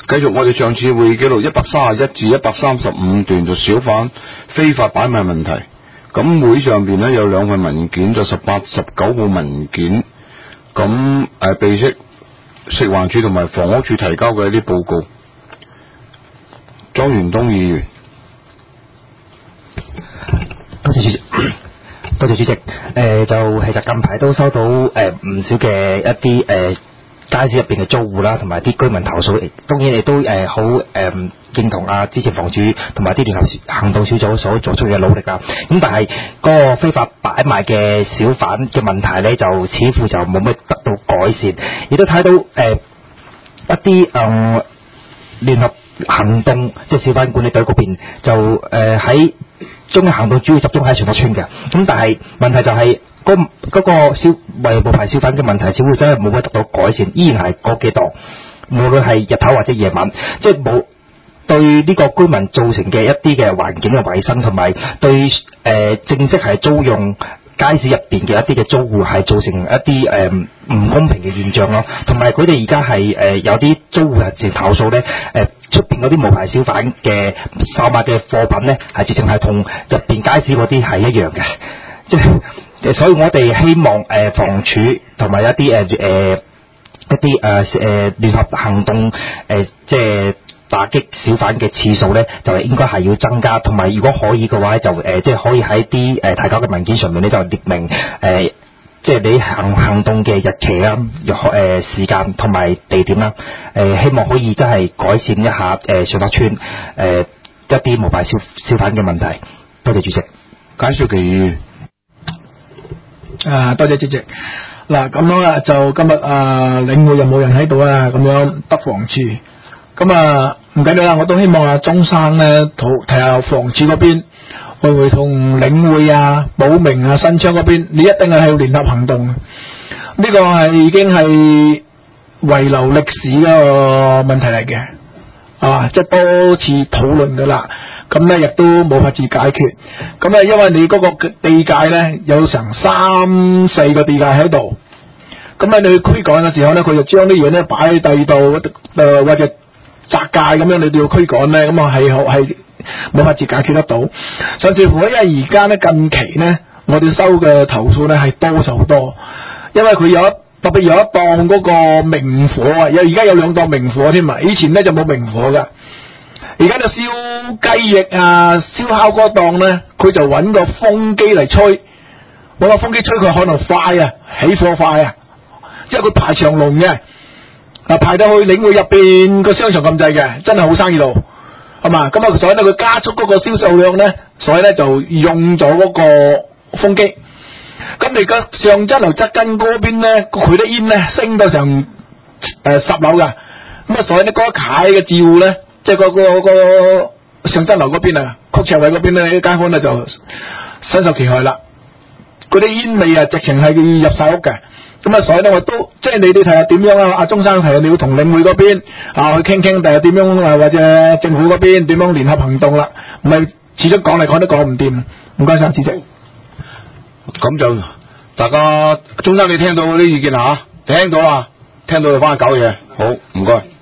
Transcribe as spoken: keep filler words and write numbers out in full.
繼續我哋上次會議記錄一百三十一至一百三十五段就小販非法擺賣問題。咁會上邊咧有兩份文件，就十八、十九號文件。咁誒、呃，被食食環署同埋房屋署提交嘅一啲報告。莊元東議員， 多謝主席。多謝主席。誒、呃，就其實近排都收到誒唔、呃、少嘅一啲誒。呃街市入邊嘅租戶啦，同埋啲居民投訴，當然亦都誒好誒認同啊，之前房署同埋啲聯合行動小組所做出嘅努力啊。咁但係嗰個非法擺賣嘅小販嘅問題咧，就似乎就冇乜得到改善，亦都睇到誒、呃、一啲誒聯合行動即係小販管理隊嗰邊就誒喺中嘅行動主要集中喺船壆村嘅，咁但係問題就係、是。嗰、那個消違無牌小販嘅問題，似乎真係冇乜得到改善，依然係嗰幾檔，無論係日頭或者夜晚，即係冇對呢個居民造成嘅一啲嘅環境嘅衞生，同埋對誒、呃、正式係租用街市入邊嘅一啲嘅租戶係造成一啲誒唔公平嘅現象咯。同埋佢哋而家係誒有啲租戶係直情投訴咧，誒出邊嗰啲無牌小販嘅售賣嘅貨品咧，係直情係同入邊街市嗰啲係一樣嘅，即係。所以我哋希望誒、呃、房署同埋一啲誒誒一啲誒誒聯合行動誒、呃，即係打擊小販嘅次數咧，就係應該係要增加。同埋如果可以嘅話，就誒、呃、即係可以喺啲誒提交嘅文件上面咧，就列明誒、呃，即係你行行動嘅日期啦、誒、呃、時間同埋地點啦。誒、呃、希望可以真係改善一下誒上北村誒、呃、一啲無牌小小販嘅問題。多謝主席。 簡少奇。 啊，多謝主席。嗱，咁樣啊，就今日啊，領會又冇人喺度啊，咁樣得房署。咁啊，唔緊要啦，我都希望啊，鍾生咧，睇下房署嗰邊會唔會同領會啊、寶明啊、新昌嗰邊，你一定係要聯合行動。呢、這個係已經係遺留歷史嘅問題嚟嘅。啊，即係多次討論噶啦，咁咧亦都冇法子解決。咁咧，因為你嗰個地界咧有成三四個地界喺度，咁咧你去驅趕嘅時候咧，佢就將啲嘢咧擺喺第二度，誒、呃、或者窄界咁樣，你都要驅趕咧，咁啊係係冇法子解決得到。甚至乎因為而家咧近期咧，我哋收嘅投訴咧係多咗好多，因為佢有一。特別有一檔嗰個明火啊，有而家有兩檔明火添啊，以前咧就冇明火噶。而家就燒雞翼啊、燒烤嗰檔咧，佢就揾個風機嚟吹，揾個風機吹佢可能快啊，起火快啊，即係佢排長龍嘅，啊排到去領會入邊個商場咁滯嘅，真係好生意路，係嘛？咁啊，所以咧佢加速嗰個銷售量咧，所以咧就用咗嗰個風機。咁你而家上真樓側根嗰邊咧，佢啲煙咧升到成誒、呃、十樓噶，咁啊所以咧嗰一契嘅住戶咧，即係個個個上真樓嗰邊啊，曲斜位嗰邊咧啲街坊咧就身受其害啦。嗰啲煙味啊，直情係入晒屋嘅。咁啊所以咧我都即係你哋睇下點樣啊？阿鍾生提你要同領會嗰邊啊去傾傾，第日點樣啊？或者政府嗰邊點樣聯合行動啦？唔係始終講嚟講都講唔掂。唔該晒，主席。 咁就大家，鍾生你聽到啲意見吓，聽到啦，聽到就翻去搞嘢，好唔該。